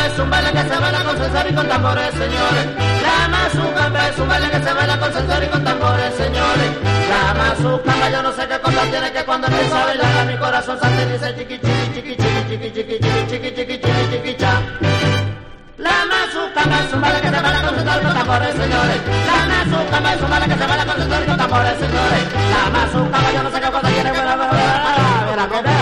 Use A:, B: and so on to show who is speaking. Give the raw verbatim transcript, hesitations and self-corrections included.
A: es un baile que se baila con sensor y con tambores, señores. La mazucamba es un baile que se baila con sensor y con tambores, señores. La mazucamba yo no sé qué cosa tiene que cuando empieza a bailar mi corazón salta y dice chiqui chiqui chiqui chiqui chiqui chiqui chiqui chiqui chiqui chiqui cha. La mazucamba es un baile que se baila con sensor y con tambores, señores. La mazucamba es un baile que se baila con sensor y con tambores, señores. La mazucamba yo no sé qué cosa tiene, buena, buena, buena, buena, buena, buena.